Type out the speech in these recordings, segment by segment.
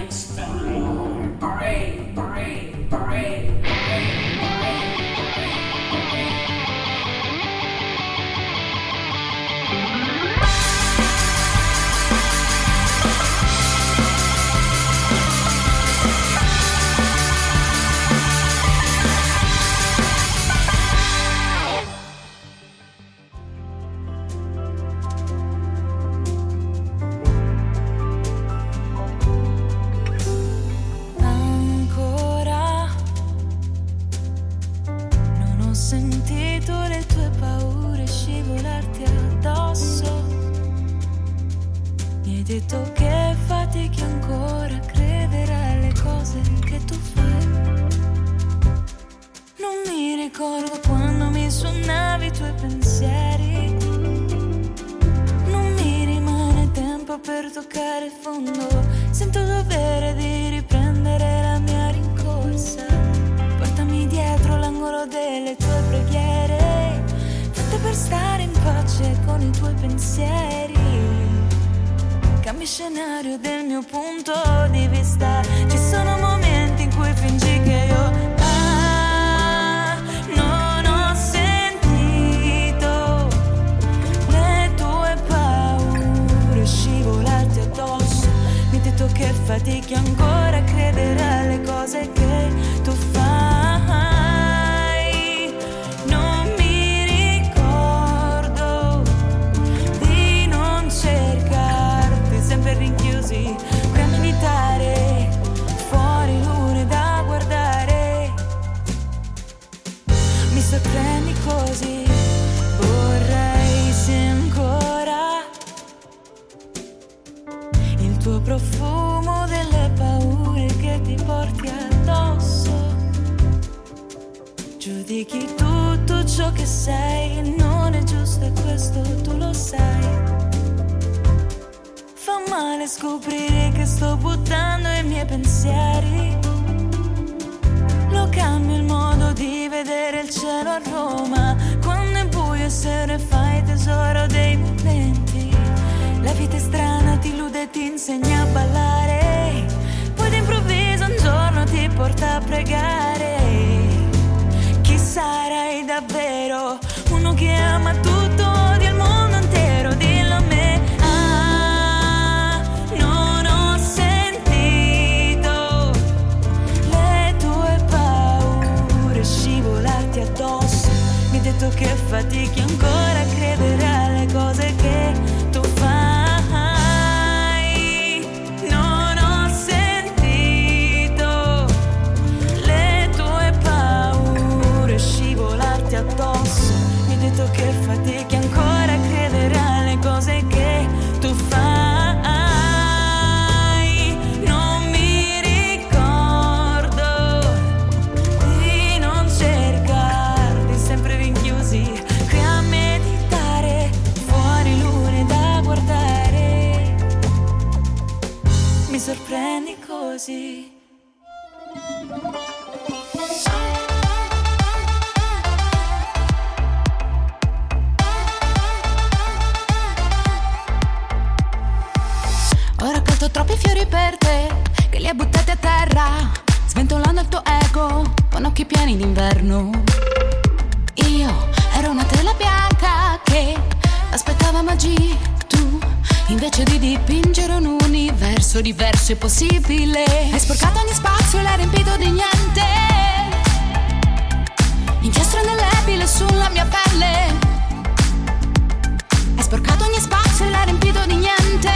Diverso è possibile. Hai sporcato ogni spazio e l'hai riempito di niente. Inchiostro indelebile sulla mia pelle. Hai sporcato ogni spazio e l'hai riempito di niente.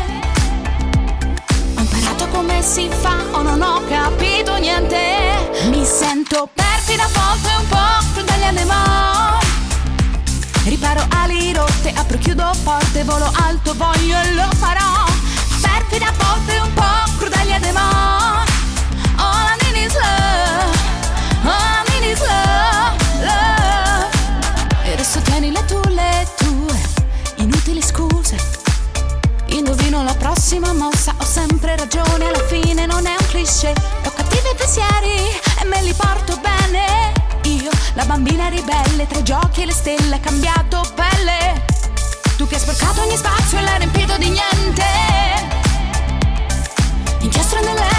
Ho imparato come si fa o non ho capito niente. Mi sento perfida a volte un po' crudele alle mani. Riparo ali rotte, apro, chiudo porte, volo alto, voglio e lo farò. Perfida a volte un po' crudele alle mani. All I need is love, all I need is love, love. E adesso tieni le tue inutili scuse. Indovino la prossima mossa, ho sempre ragione, alla fine non è un cliché. Ho cattivi pensieri e me li porto bene. Io, la bambina ribelle, tra i giochi e le stelle, cambiato pelle. Tu che hai sporcato ogni spazio e l'hai riempito di niente. Inchiostro nelle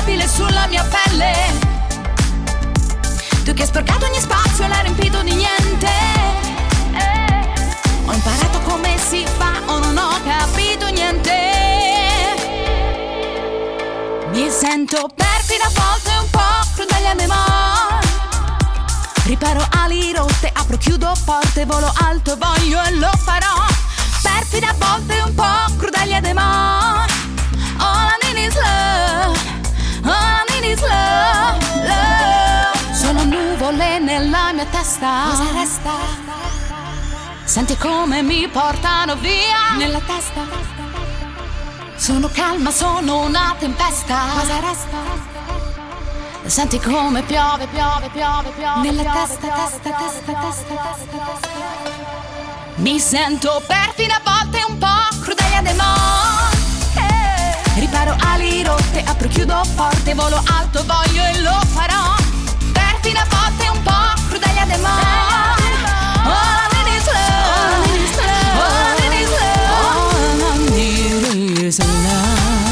che ha sporcato ogni spazio e l'ha riempito di niente. Ho imparato come si fa o non ho capito niente. Mi sento perfida, a volte un po' crudele a memoria. Riparo ali rotte, apro, chiudo porte, volo alto, voglio e lo farò. Perfida, a volte un po' crudele a memoria. All I need is love, all I need is love, love. Sono nuvole nella mia testa. Cosa resta? Senti come mi portano via nella testa. Sono calma, sono una tempesta. Cosa resta? Senti come piove, piove, piove, piove nella testa, testa, testa, testa, testa. Mi sento perfida, a volte un po' crudele a demon. Riparo ali rotte, apro, chiudo porte, volo alto, voglio e lo farò. Perfida, a volte un po' crudele a demon. All I need is love, all I need is love, all I need is love.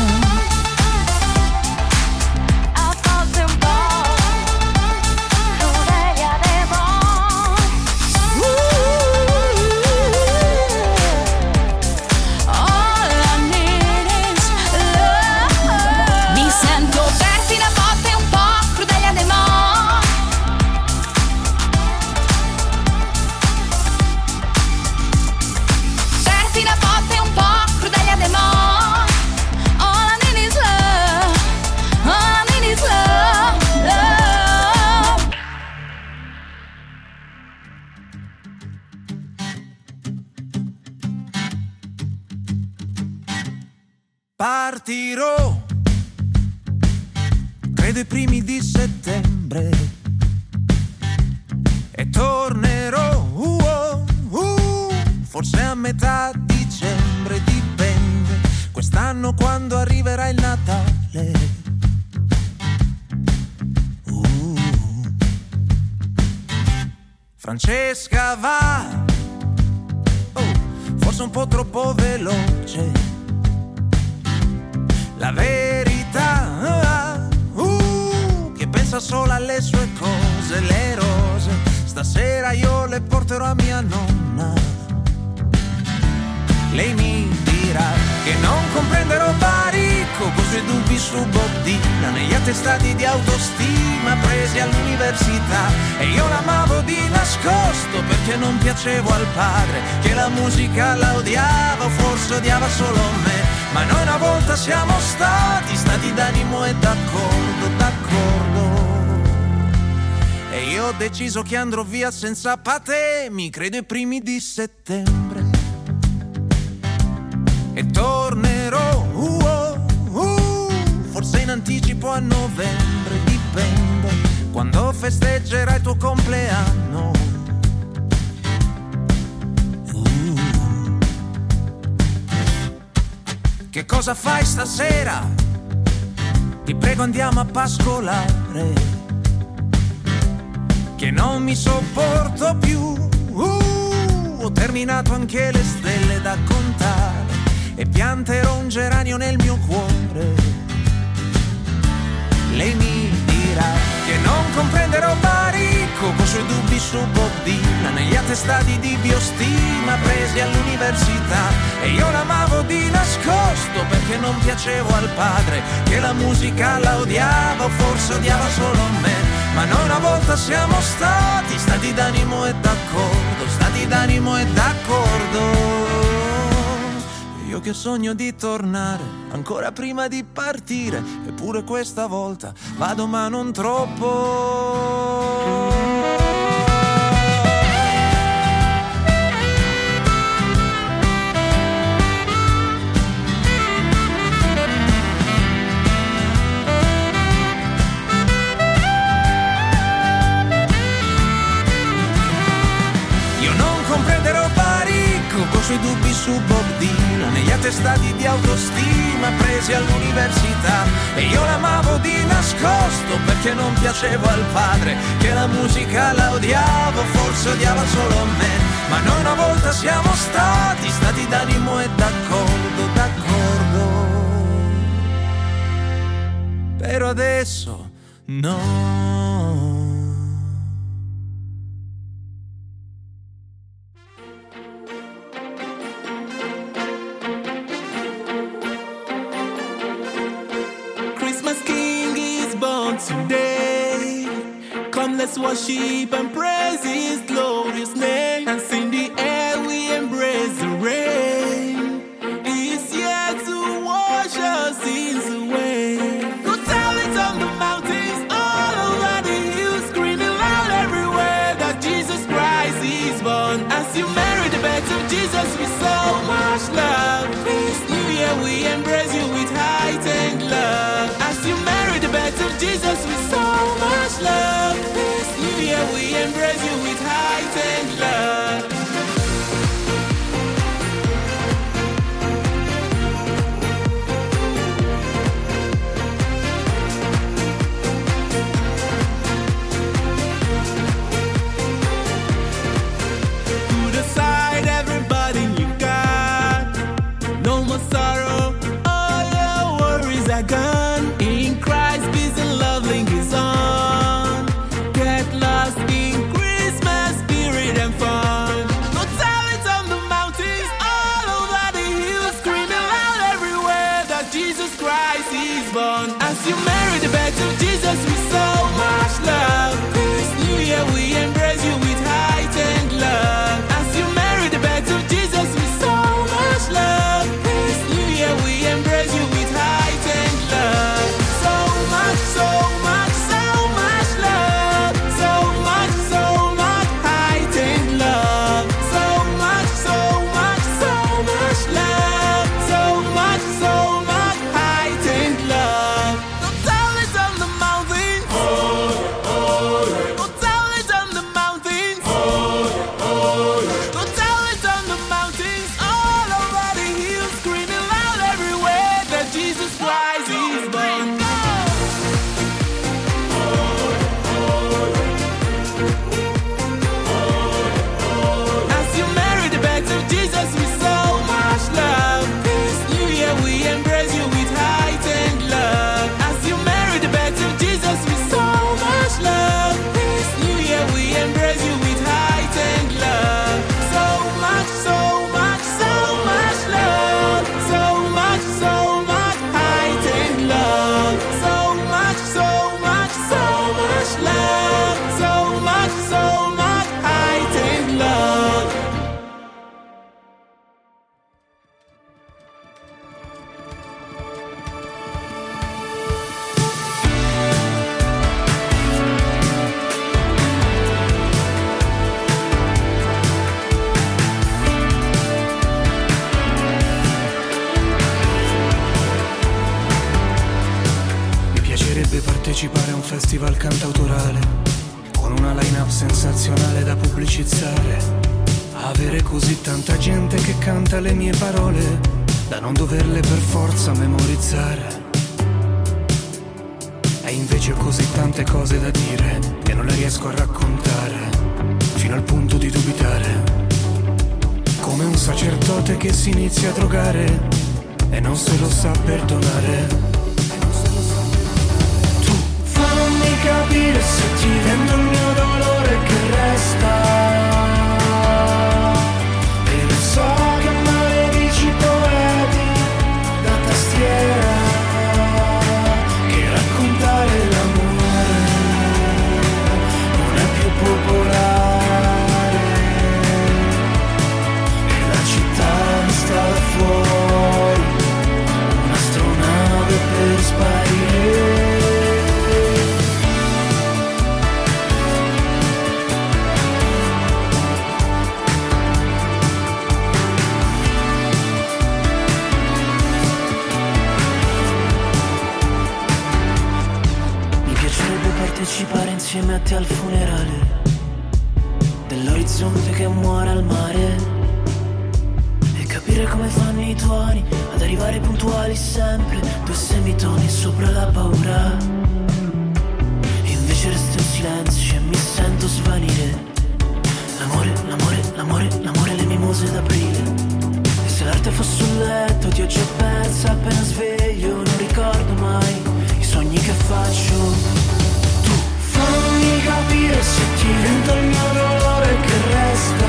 Partirò, credo i primi di settembre, e tornerò, forse a metà dicembre, dipende, quest'anno quando arriverà il Natale. Francesca va, forse un po' troppo veloce. La verità, che pensa solo alle sue cose, le rose. Stasera io le porterò a mia nonna. Lei mi dirà che non comprenderò Barico, con suoi dubbi su Bob Dylan negli attestati di autostima presi all'università. E io l'amavo di nascosto perché non piacevo al padre, che la musica la odiava o forse odiava solo me. Ma noi una volta siamo stati d'animo e d'accordo, d'accordo. E io ho deciso che andrò via senza patemi, credo i primi di settembre. E tornerò, forse in anticipo a novembre, dipende, quando festeggerai il tuo compleanno. Che cosa fai stasera? Ti prego andiamo a pascolare, che non mi sopporto più. Ho terminato anche le stelle da contare e pianterò un geranio nel mio cuore. Lei mi dirà che non comprenderò Barico, con suoi dubbi su Bob Dylan negli attestati di biostima presi all'università. E io l'amavo di nascosto perché non piacevo al padre, che la musica la odiava o forse odiava solo me. Ma noi una volta siamo stati d'animo e d'accordo, stati d'animo e d'accordo. Io che sogno di tornare ancora prima di partire, eppure questa volta vado ma non troppo. Io non comprenderò Barico, con suoi dubbi su Bob Dylan negli attestati di autostima presi all'università. E io l'amavo di nascosto perché non piacevo al padre, che la musica la odiava o forse odiava solo me. Ma noi una volta siamo stati d'animo e d'accordo, d'accordo. Però adesso no. today. Come, let's worship and praise His glorious name. And in the air we embrace the rain. He's here to wash our sins away. Go tell it on the mountains, all over the hills, screaming loud everywhere that Jesus Christ is born. As you marry the birth of Jesus with so much love, this new year we embrace you with heightened love. As you marry the birth of Jesus with so much love, this new year we embrace you with heightened love. Put aside everybody you got, no more sorrow, all your worries are gone. In Christ peace and love lingers on. Get lost in Christmas spirit and fun. Go tell it on the mountains, all over the hills, screaming loud everywhere that Jesus Christ is born. As you marry the birth of Jesus with so much love, this new year we embrace you with heightened love. As you marry the birth of Jesus with so much love, this new year we embrace you with heightened love. So much, so much, so much love. So much, so much heightened love. So much, so much, so much love. So much, so much heightened love. Go tell it on the mountains. Go tell it on the mountains. Go tell it on the mountains, all over the hills, screaming loud everywhere that Jesus Christ is born. As you marry the birth of Jesus with so much love, this new year we embrace you with heightened love. As you marry the birth of Jesus with so much love, this new year we embrace you with heightened love. So much, so much, so much love. So much, so much heightened love. So much, so much, so much love. So much, so much heightened love. Mi piacerebbe partecipare a un festival cantautorale con una line-up sensazionale da pubblicizzare. Avere così tanta gente che canta le mie parole da non doverle per forza memorizzare. E invece ho così tante cose da dire che non le riesco a raccontare, fino al punto di dubitare. Come un sacerdote che si inizia a drogare e non se lo sa perdonare. Fammi capire se ti vendo il mio dolore che resta. E lo so che maledici poeti da tastiera, che raccontare l'amore non è più popolare. E la città sta fuori, un'astronave per sparire. Partecipare insieme a te al funerale dell'orizzonte che muore al mare e capire come fanno i tuoni ad arrivare puntuali sempre, due semitoni sopra la paura. E invece resto in silenzio e mi sento svanire. L'amore, l'amore, l'amore, l'amore, le mimose d'aprile. E se l'arte fosse un letto ti ho già persa appena sveglio. Non ricordo mai i sogni che faccio. Fammi capire se ti vento il mio dolore che resta.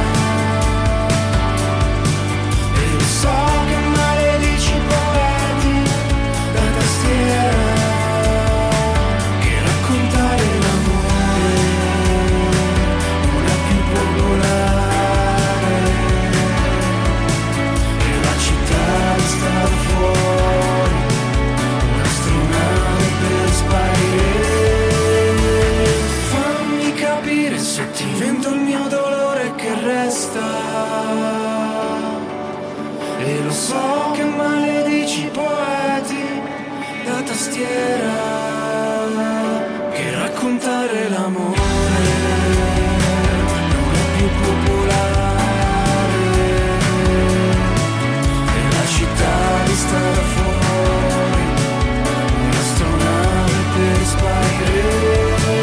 E lo so che maledici poeti da tastiera, che raccontano So che maledici poeti da tastiera, che raccontare l'amore non è più popolare, e la città vista da fuori, un'astronave per sparire.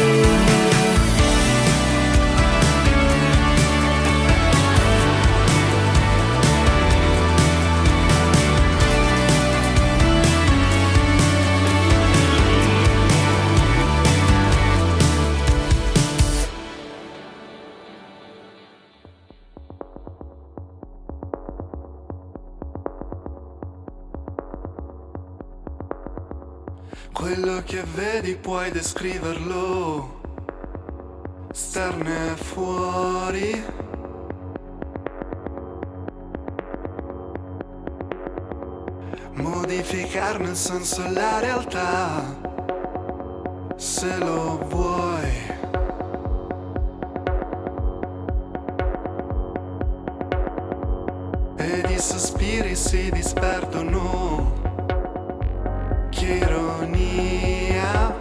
Quello che vedi puoi descriverlo, starne fuori. Modificarne il senso e la realtà, se lo vuoi. Ed i sospiri si disperdono. Che ironia.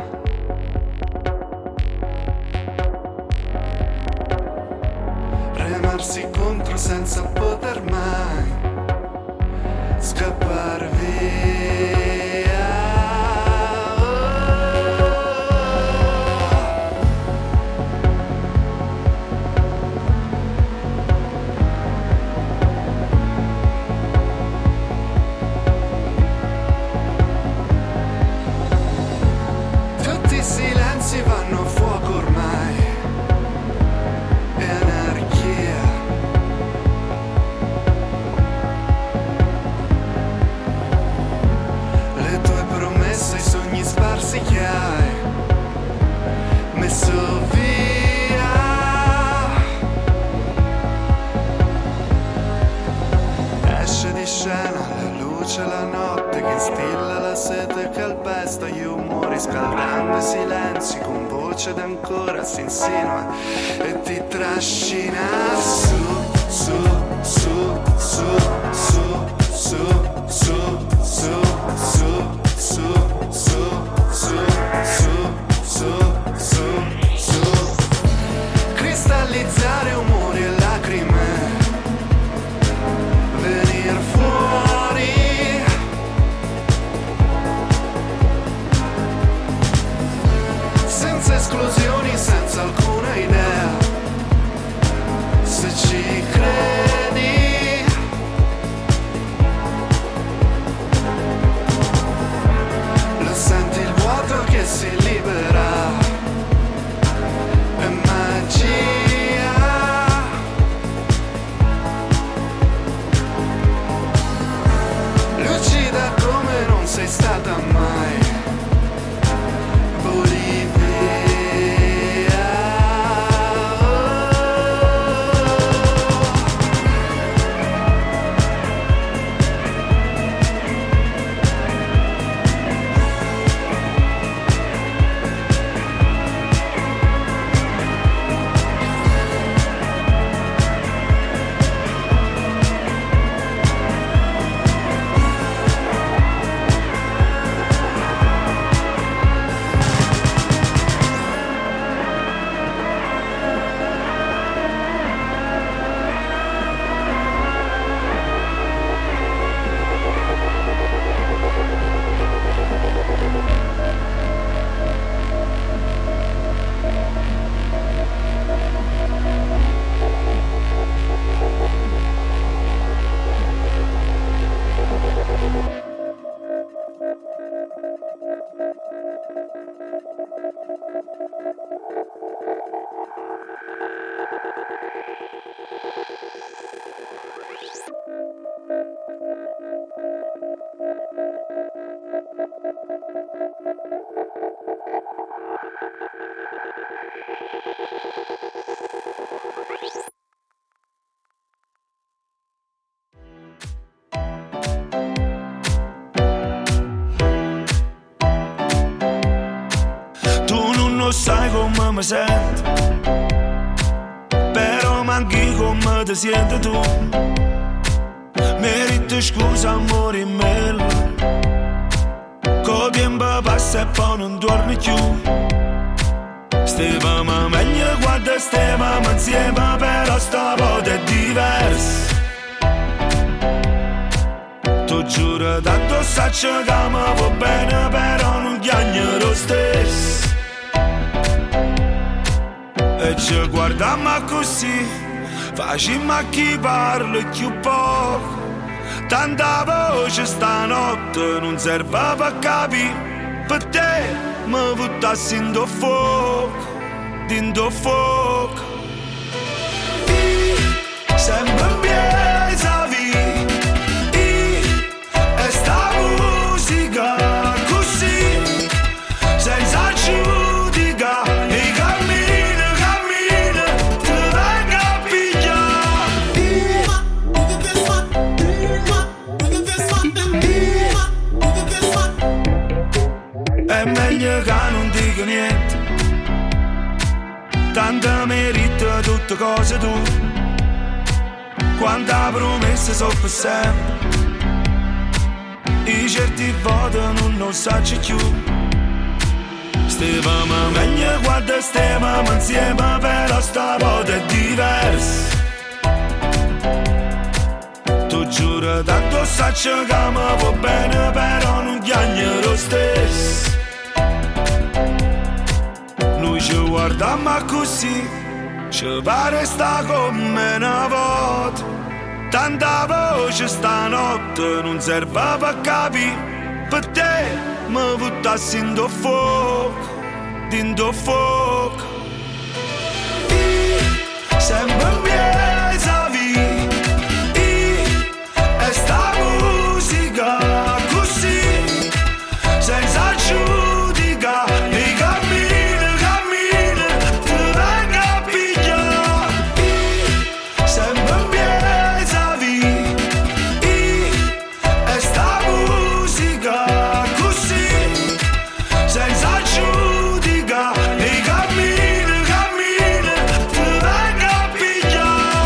Remarsi contro senza poter mai scappar via. Vanno a fuoco ormai, è anarchia. Le tue promesse, i sogni sparsi che hai messo via. Esce di scena la luce, la notte che instilla la sete e calpesta gli umori, scaldando i silenzi con voce ed ancora si insinua e ti trascina su, su, su, su, su, su, su, su, su, su, su, su, su, su, su. Cristallizzare umori e lacrime, venir fuori. Senza esclusioni, senza alcuna idea, se ci credi. Lo senti il vuoto che si libera, è magia. Lucida come non sei stata mai. Sai come mi sento, però manchi come ti senti tu. merito scusa amore mio, col tempo passa e poi non torni più. Stavamo meglio quando stavamo insieme, però sta volta è diverso. Tu giuro tanto saccio che mi va bene, però non chiagno lo stesso. E ci guardiamo così, facciamo a chi parla più poco. Tanta voce stanotte non serve per capire. Per te mi buttassi in do fuoco, in do fuoco. Sempre in piazza via, e sta musica così, senza giudica, e cammina, cammina, ti venga a pigliare. È meglio che non dico niente, tanto merito tutte cose tu. Quanta promessa so per sempre, i certi voti non lo sacci più. Stavamo meglio quando stavamo insieme, però sta volta è diverso. Tu giuro tanto saccio che mi va bene, però non chiagno lo stesso. Noi ci guardiamo così, ci pare sta come una volta. Tanta voce stanotte non serve per capire. Per te mi buttassi in do fuoco, in do fuoco. Sempre in piazza via, e sta musica così, senza giudica, e cammina, cammina, ti venga a pigliare. Sempre in piazza via, e sta musica così, senza giudica, e cammina, cammina, ti venga a pigliare.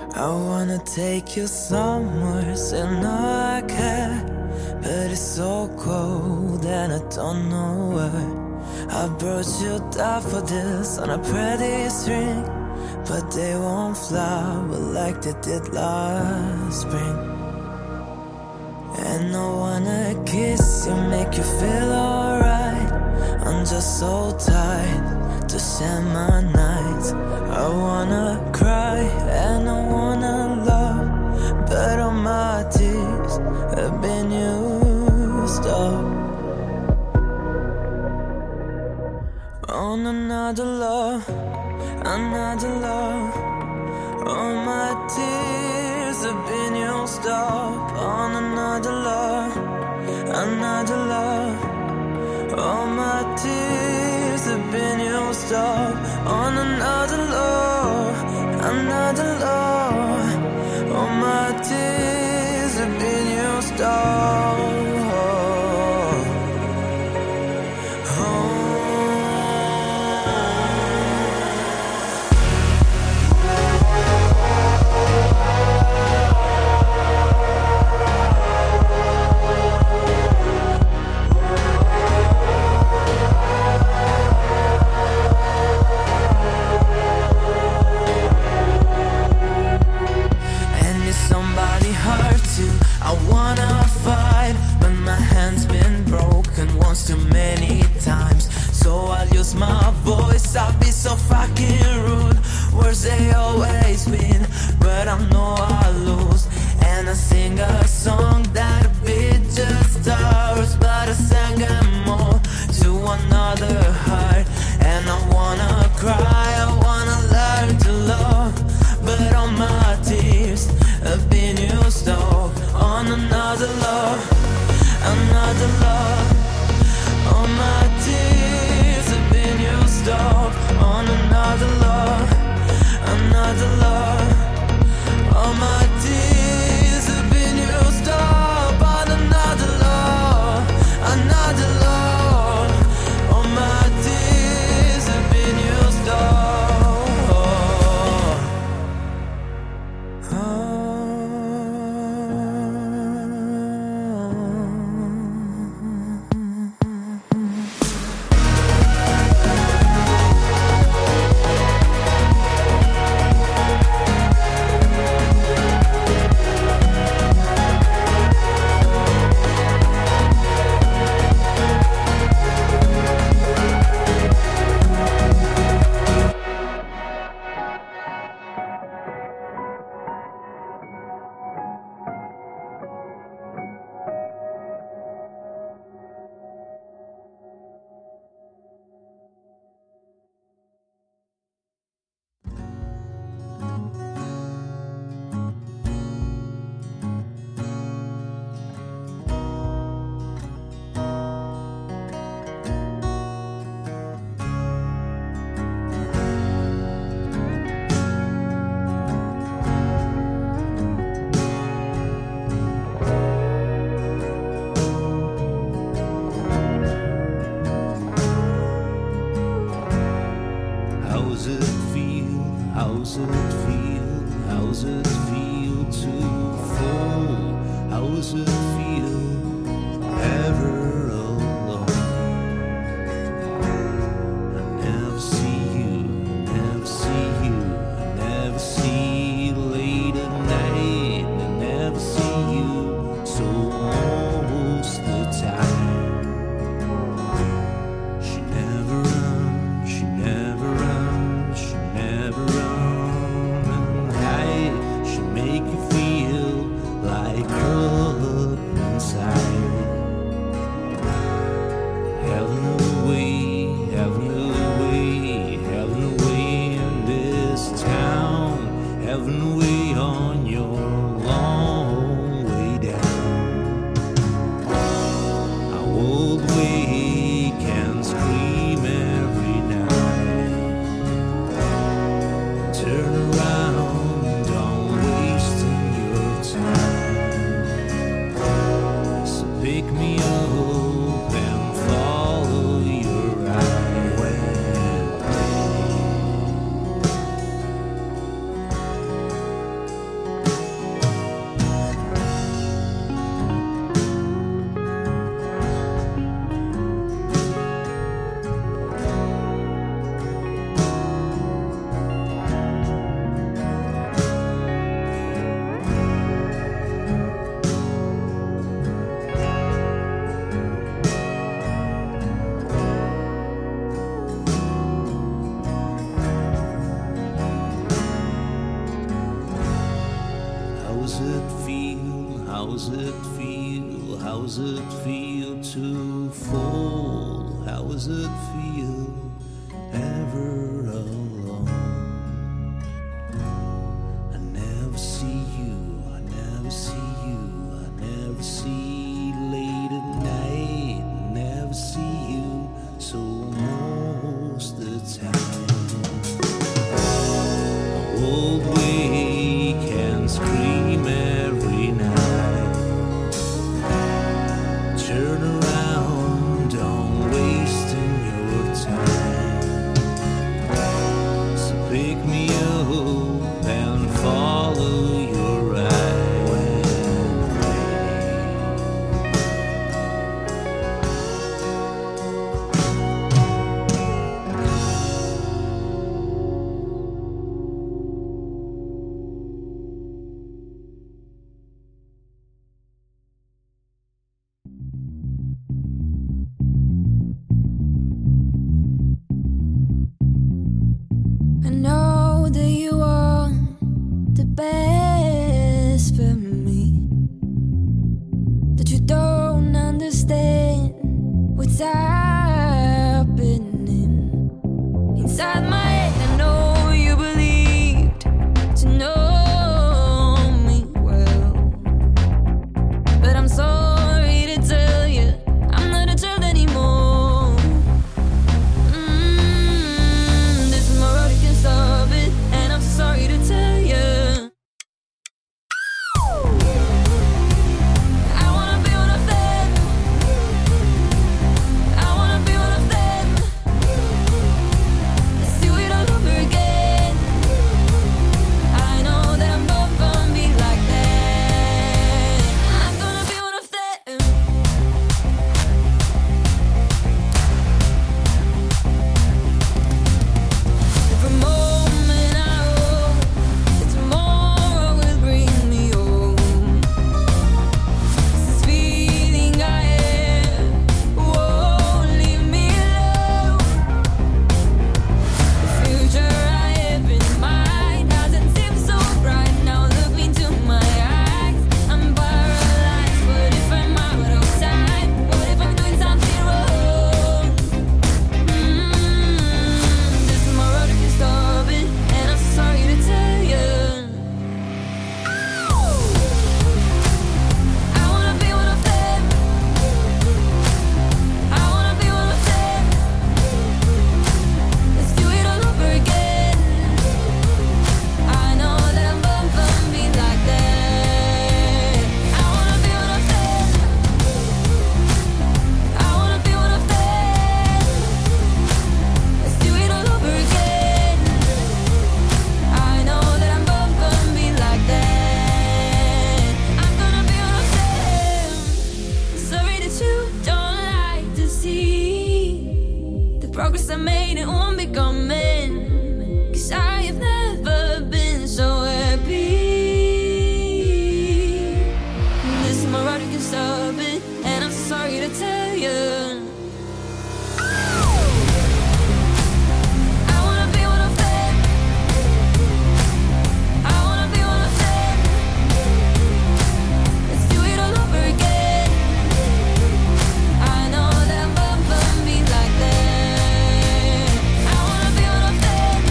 I wanna take you somewhere, say no I can't, but it's so cold and I don't know where. I brought you daffodils on a pretty string, but they won't flower like they did last spring. And I wanna kiss you, make you feel alright. I'm just so tired to share my nights. I wanna cry and I wanna love, but all my tears have been used up on another love, another love. All my tears have been used up on another love, another love. All my tears have been used up on another love, another love. All my tears have been used up. I wanna fight, but my hand's been broken once too many times. So I'll use my voice, I'll be so fucking rude. Words they always win, but I know I'll lose. And I sing a song that'll be just ours, but I sang them all to another heart. And I wanna cry, I wanna learn to love, but all my tears have been used up on another love, another love. All my tears have been used up on another love, another love. All my tears have been used up on another love, another love. All my tears have been used up. How's it feel? How's it feel to fall? How does it feel ever alone? I never see you, I never see you, I never see late at night, I never see you, so most the time I will wake and scream every night. Turn around, don't wasting your time. So pick me up and follow your eye. I know that you want the best for me, that you don't understand what's happening inside my head. I know you believed to know me well, but I'm sorry to tell you I'm not a child anymore. This morality can stop it, and I'm sorry to tell you. I wanna be one of them. I wanna be one of them. Let's do it all over again. I know that I'm born to be like that. I'm gonna be one of them. Every moment I hope that tomorrow will bring me home. This feeling I have won't leave me alone. The future I have in mind doesn't seem so bright. Now look into my eyes, I'm paralyzed. What if I'm out of time? What if I'm doing something wrong? This morality can stop it, and I'm sorry to tell you. I wanna be one of them. I wanna be one of them. Let's do it all over again. I know that I'm born to be like that. I wanna be one of them. I wanna be one of them. Let's do it all over again. I know that I'm born to be like that. I'm gonna be one of them. Sorry that you don't like to see the progress I made and won't be coming. 'Cause I have never been so happy. This morality can stop it, and I'm sorry to tell you. I wanna be one of them. I wanna be one of them. Let's do it all over again. I know that I'm born to be like that. I wanna be one of them.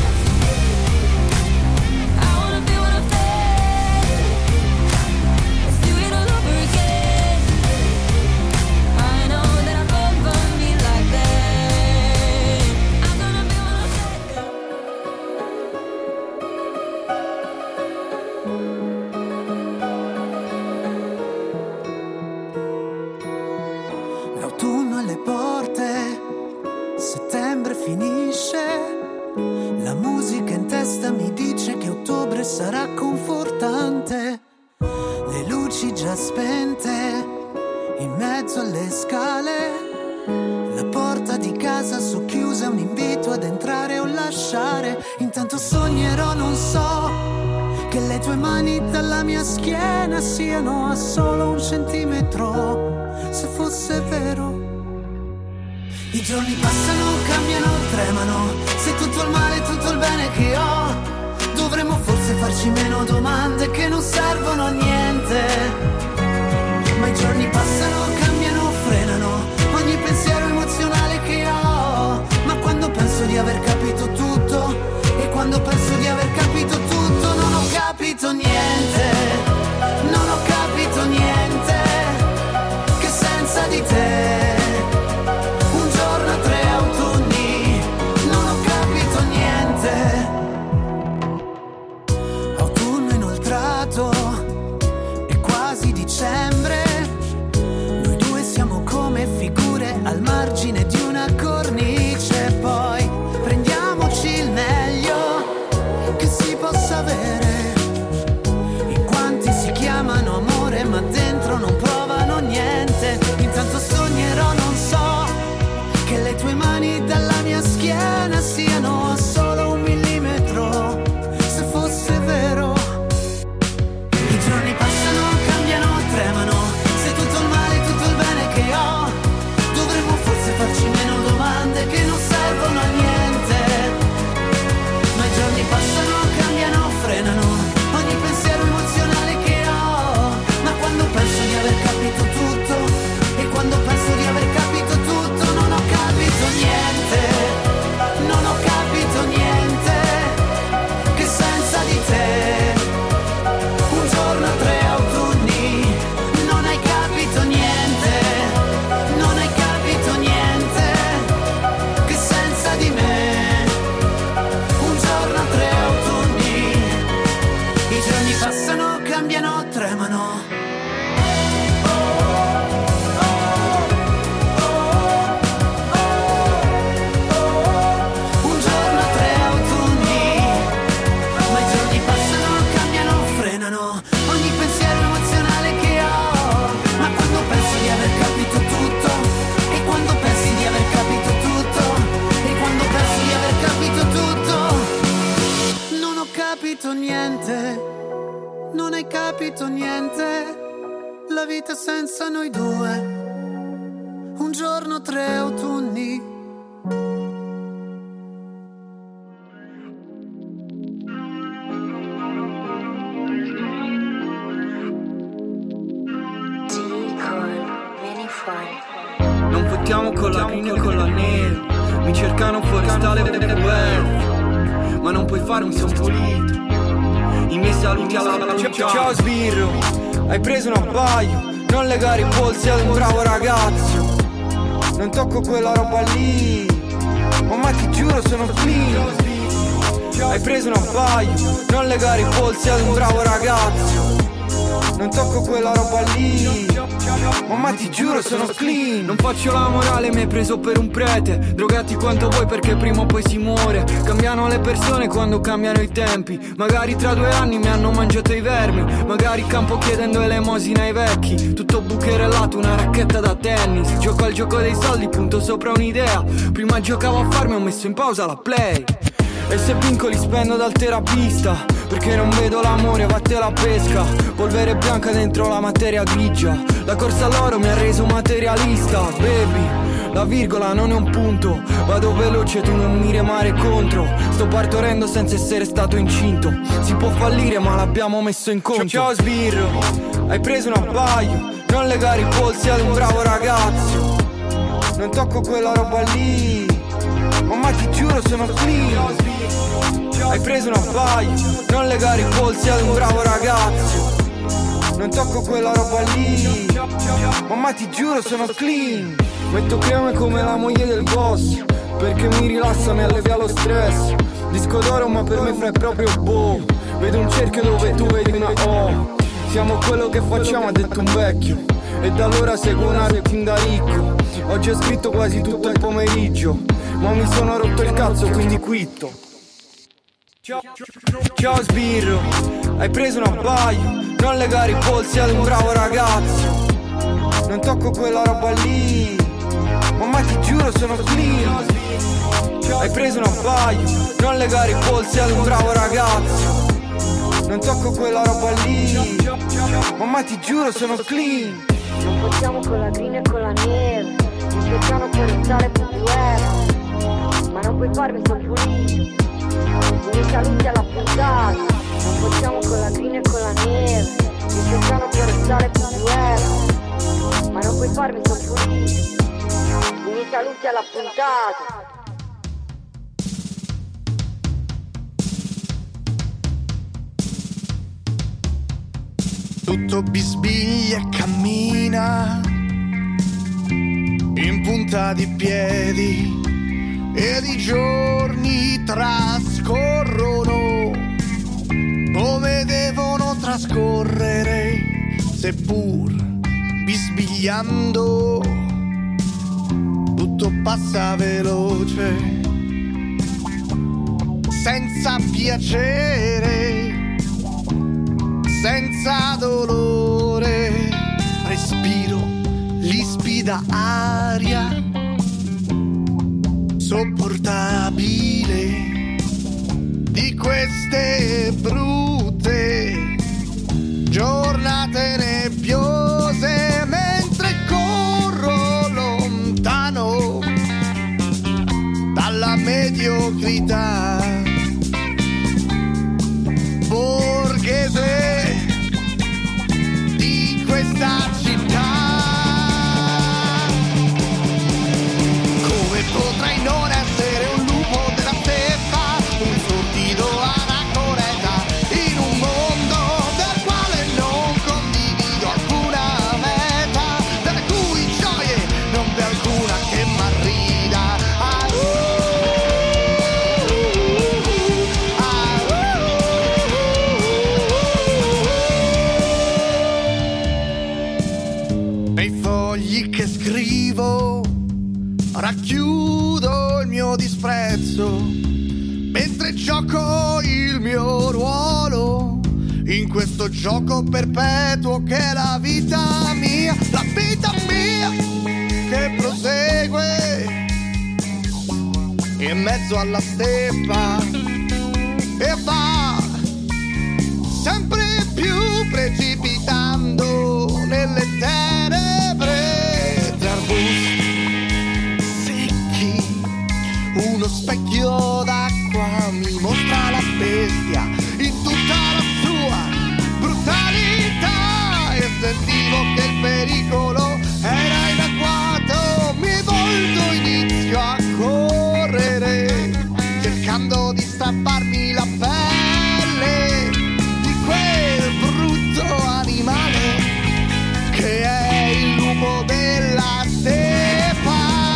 I wanna be one of them. Let's do it all over again. I know that I'm born to be like that. I'm gonna be one of them. L'autunno alle porte, settembre finisce, la musica in testa mi dice che ottobre sarà confortante, le luci già spente, in mezzo alle scale, la porta di casa socchiusa, un invito ad entrare o lasciare, intanto sognerò, non so, che le tue mani dalla mia schiena siano a solo 1 centimetro, se fosse vero. I giorni passano, cambiano, tremano, se tutto il male, tutto il bene che ho, dovremmo forse farci meno domande che non servono a niente. cambiano, tremano. Niente, non hai capito niente, la vita senza noi due, un giorno 3 autunni. Non fottiamo con la crina e con la neve, mi cercano forestale per il web, ma non puoi farmi son pulito. I miei saluti alla luce. Ciao sbirro, hai preso un abbaio, non legare i polsi ad un bravo ragazzo. Non tocco quella roba lì, ma ti giuro sono clean. Hai preso un abbaio, non legare i polsi ad un bravo ragazzo. Non tocco quella roba lì, ma ti giuro sono clean. Non faccio la morale, mi hai preso per un prete. Drogati quanto vuoi perché prima o poi si muore. Cambiano le persone quando cambiano i tempi. Magari tra 2 anni mi hanno mangiato i vermi. Magari campo chiedendo elemosina ai vecchi. Tutto bucherellato, una racchetta da tennis. Gioco al gioco dei soldi, punto sopra un'idea. Prima giocavo a farmi, ho messo in pausa la play. E se vinco li spendo dal terapista, perché non vedo l'amore, vatte la pesca. Polvere bianca dentro la materia grigia. La corsa all'oro mi ha reso materialista. Baby, la virgola non è un punto. Vado veloce, tu non mi remare contro. Sto partorendo senza essere stato incinto. Si può fallire ma l'abbiamo messo in conto. Ciao sbirro, hai preso un abbaio, non legare i polsi ad un bravo ragazzo. Non tocco quella roba lì, ma ti giuro sono clean. Hai preso un abbaio, non legare i polsi ad un bravo ragazzo. Non tocco quella roba lì, ma ti giuro sono clean. Metto creme come la moglie del boss, perché mi rilassa, mi allevia lo stress. Disco d'oro ma per me è proprio boh. Vedo un cerchio dove tu vedi una O. Siamo quello che facciamo, ha detto un vecchio. E da allora seguo una routine da ricco. Oggi ho scritto quasi tutto il pomeriggio, ma mi sono rotto il cazzo quindi quitto. Ciao sbirro, hai preso un abbaio, non legare i polsi ad un bravo ragazzo. Non tocco quella roba lì, ma ti giuro sono clean. Hai preso un abbaio, non legare i polsi ad un bravo ragazzo. Non tocco quella roba lì, ma ti giuro sono clean. Non facciamo con la green e con la neve, mi cercano per restare più guerra, ma non puoi farmi son pulito. Mi saluti alla puntata. Non facciamo con la green e con la neve, mi cercano per restare più guerra, ma non puoi farmi son pulito. Mi saluti alla puntata. Tutto bisbiglia e cammina in punta di piedi ed i giorni trascorrono come devono trascorrere, seppur bisbigliando tutto passa veloce, senza piacere, senza dolore, respiro l'ispida aria sopportabile di queste brutte giornate nebbiose, mentre corro lontano dalla mediocrità borghese di questa città. Come potrei non essere un lupo della steppa, un sordido anacoreta in un mondo del quale non condivido alcuna meta, delle cui gioie non v'è alcuna che m'arrida. questo gioco perpetuo che è la vita mia che prosegue in mezzo alla steppa e va sempre più precipitando nelle tenebre tra arbusti secchi. Uno specchio d'acqua mi mostra la bestia in tutta la sua brutalità e sentivo che il pericolo era in agguato. Mi volto, inizio a correre cercando di strapparmi la pelle di quel brutto animale che è il lupo della steppa.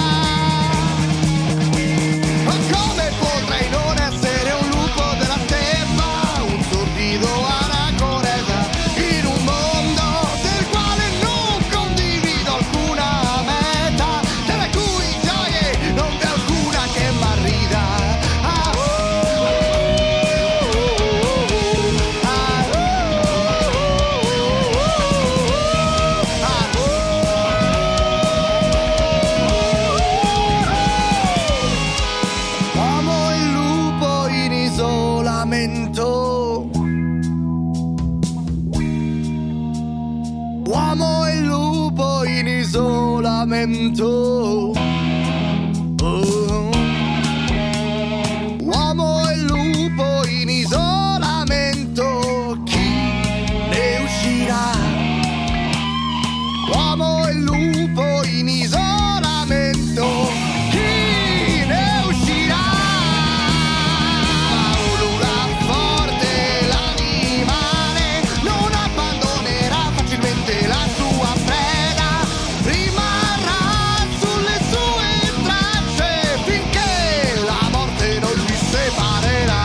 Ma come potrei non essere un lupo della steppa, un sordido anacoreta in un mondo del quale non condivido alcuna meta, delle cui gioie non c'è alcuna che m'arrida. Amo il lupo in isolamento. Uomo il lupo in isolamento. Oh. Uomo il lupo in isolamento. Chi ne uscirà? Uomo il lupo in isolamento. Chi ne uscirà? Ulula forte l'animale, non abbandonerà facilmente la sua preda, rimarrà sulle sue tracce finché la morte non li separerà.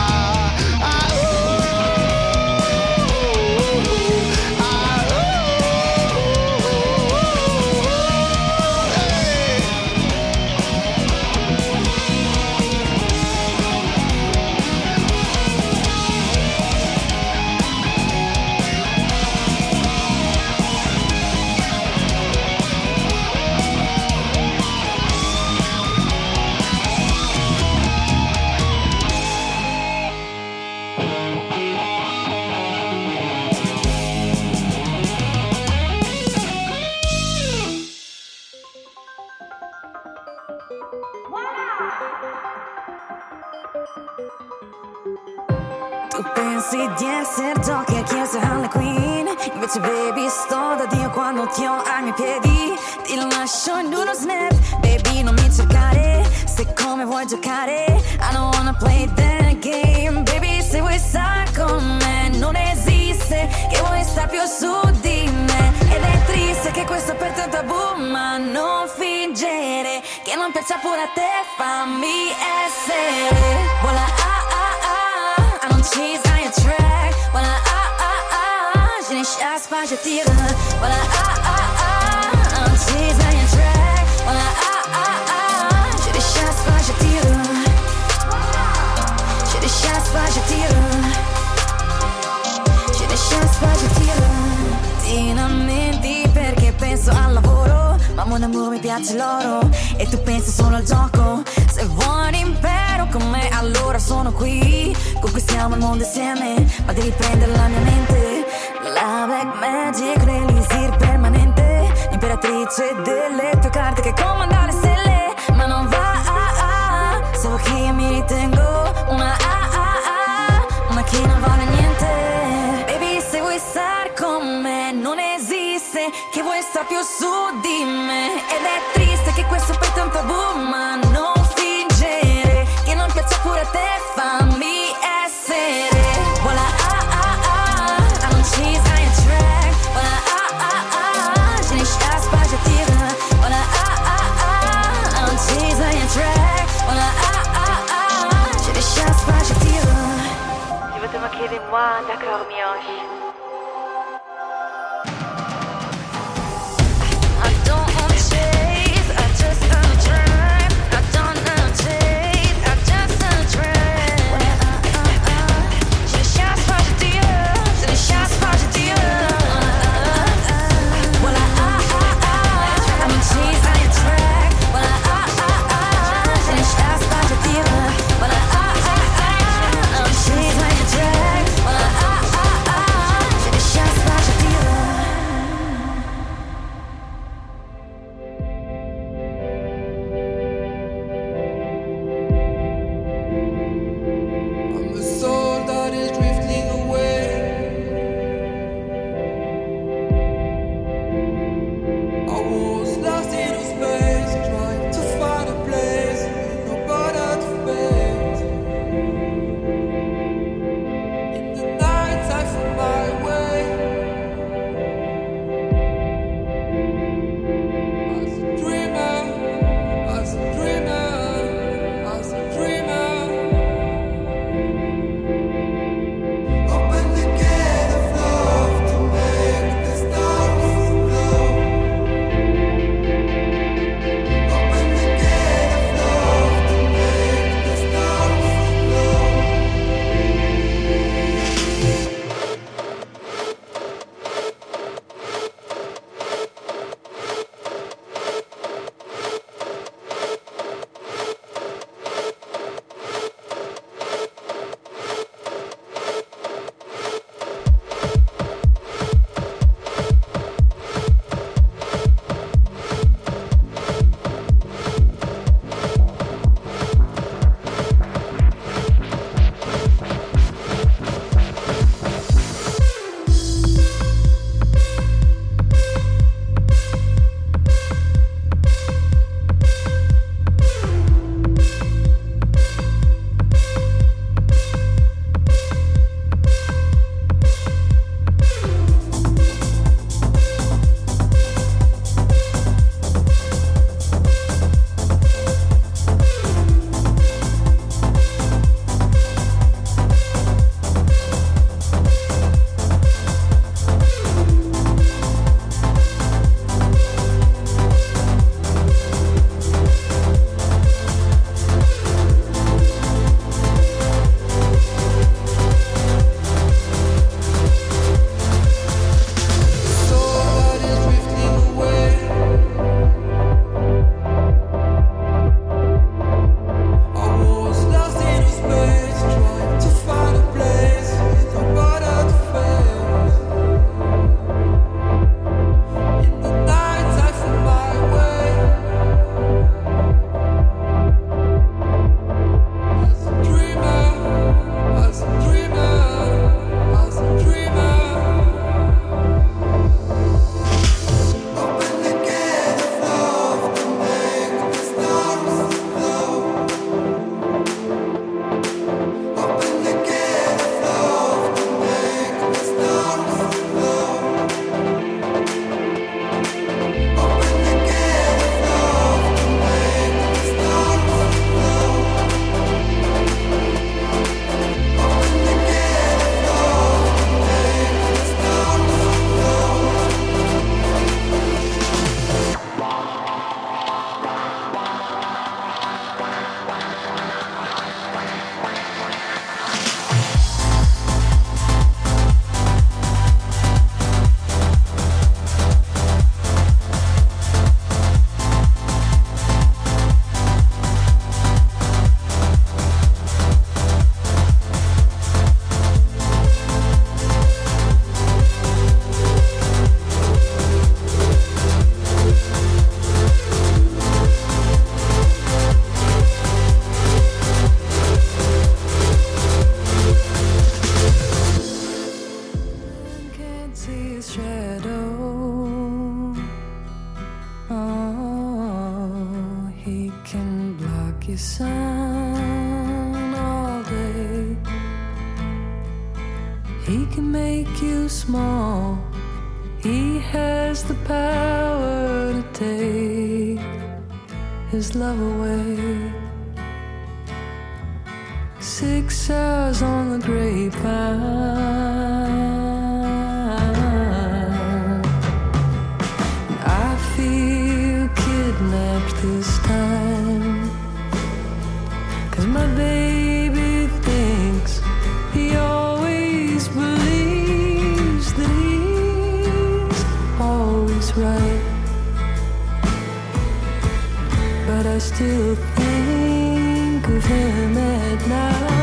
Tu pensi di essere Joker che chiese Harley Quinn, invece baby sto da Dio quando ti ho ai miei piedi. Ti lascio in uno snap, baby non mi cercare, se come vuoi giocare. I don't wanna play that game, baby se vuoi stare con me non esiste che vuoi star più su di me. Ed è triste che questo per te è un tabù, ma non fingere che non piaccia pure a te, fammi essere. Vola I don't cheese on your track. Vola je ne chasse pas, je tire. Vola I don't cheese on your track. Vola je ne chasse pas, je tire. Je ne chasse pas, je tire. Je ne chasse pas, je tire. Ti lamenti perché penso al lavoro, ma mon amour mi piace l'oro e tu pensi solo al gioco. Se vuoi l'impero con me allora sono qui, conquistiamo il mondo insieme, ma devi prendere la mia mente. La black magic l'elisir permanente, l'imperatrice delle tue carte che comanda le stelle. Ma non va se vuoi che io mi ritengo una che non vale niente. Baby se vuoi star con me non esiste che vuoi star più su di me. Ed è triste che questo per te è un tabù, ma non fingere che non piaccia pure a te, fammi essere. Vola I don't cheese on your track. Vola je ne chasse pas, je tire. Vola I don't cheese on your track. Vola je ne chasse pas, je tire. Tu veux te moquer de moi, d'accord mioche. Je ne chasse pas, je tire. He can make you small. He has the power to take his love away. 6 hours on the grapevine. I feel kidnapped this time, 'cause my baby thinks he always believes that he's always right. But I still think of him at night.